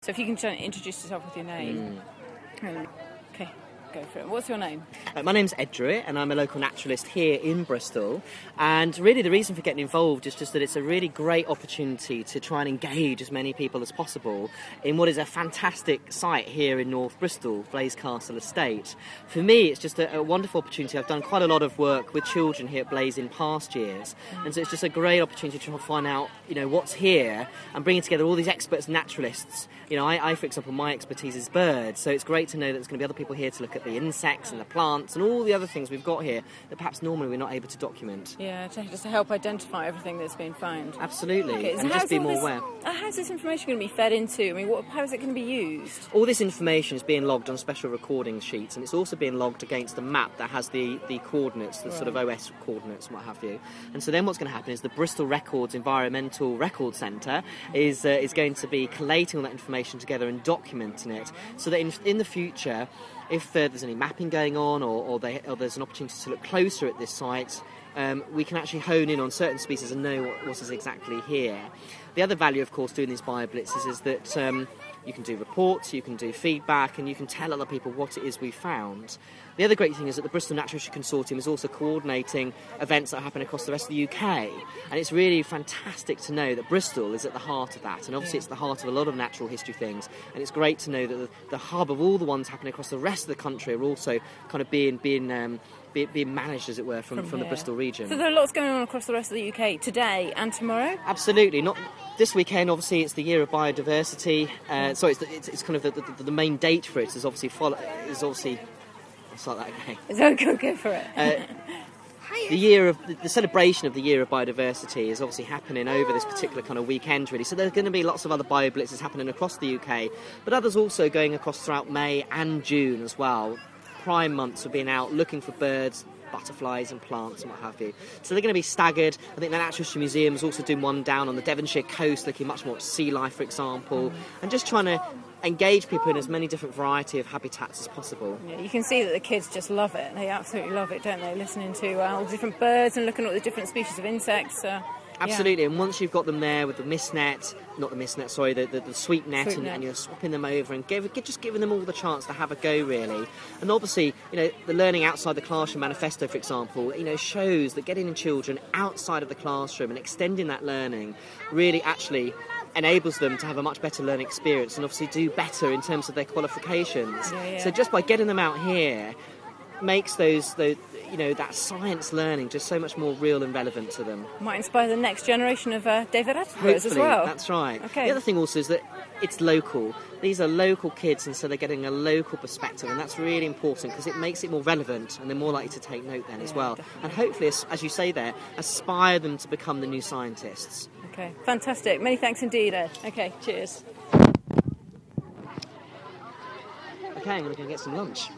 So if you can try and introduce yourself with your name. Okay, go for it. What's your name? My name's Ed Druitt, and I'm a local naturalist here in Bristol. And really the reason for getting involved is just that it's a really great opportunity to try and engage as many people as possible in what is a fantastic site here in North Bristol, Blaise Castle Estate. For me, it's just a wonderful opportunity. I've done quite a lot of work with children here at Blaise in past years, and so it's just a great opportunity to try and find out, what's here and bringing together all these experts naturalists. I, for example, my expertise is birds, so it's great to know that there's going to be other people here to look at the insects and the plants and all the other things we've got here that perhaps normally we're not able to document. Yeah, just to help identify everything that's been found. Absolutely, okay, so and just be more aware. How's this information going to be fed into? I mean, how is it going to be used? All this information is being logged on special recording sheets, and it's also being logged against the map that has the coordinates, the sort of OS coordinates and what have you. And so then what's going to happen is the Bristol Records Environmental Record Centre is going to be collating all that information together and documenting it, so that in the future, if there's any mapping going on or there's an opportunity to look closer at this site, we can actually hone in on certain species and know what is exactly here. The other value, of course, doing these BioBlitzes is that you can do reports, you can do feedback, and you can tell other people what it is we found. The other great thing is that the Bristol Natural History Consortium is also coordinating events that happen across the rest of the UK, and it's really fantastic to know that Bristol is at the heart of that, and obviously it's the heart of a lot of natural history things, and it's great to know that the hub of all the ones happening across the rest of the country are also kind of being managed, as it were, from the Bristol region. So there are lots going on across the rest of the UK today and tomorrow? Absolutely. Not this weekend, obviously, it's the Year of Biodiversity. It's kind of the main date for it is obviously it's like that again. It's okay, go for it. The celebration of the Year of Biodiversity is obviously happening over this particular kind of weekend, really. So there's going to be lots of other BioBlitzes happening across the UK, but others also going across throughout May and June as well. Prime months for being out looking for birds, butterflies and plants and what have you. So they're going to be staggered. I think the Natural History Museum is also doing one down on the Devonshire coast, looking much more at sea life, for example, and just trying to engage people in as many different variety of habitats as possible. Yeah, you can see that the kids just love it. They absolutely love it, don't they? Listening to all the different birds and looking at all the different species of insects. Absolutely, and once you've got them there with the the sweep net, and you're swapping them over and just giving them all the chance to have a go, really. And obviously, the Learning Outside the Classroom Manifesto, for example, shows that getting children outside of the classroom and extending that learning really actually enables them to have a much better learning experience and obviously do better in terms of their qualifications. So just by getting them out here makes that science learning just so much more real and relevant to them. Might inspire the next generation of David Attenboroughs as well. That's right. Okay. The other thing also is that it's local. These are local kids, and so they're getting a local perspective, and that's really important because it makes it more relevant, and they're more likely to take note then as well. Definitely. And hopefully, as you say there, aspire them to become the new scientists. Okay, fantastic. Many thanks indeed, Ed. Okay, cheers. Okay, I'm going to go get some lunch.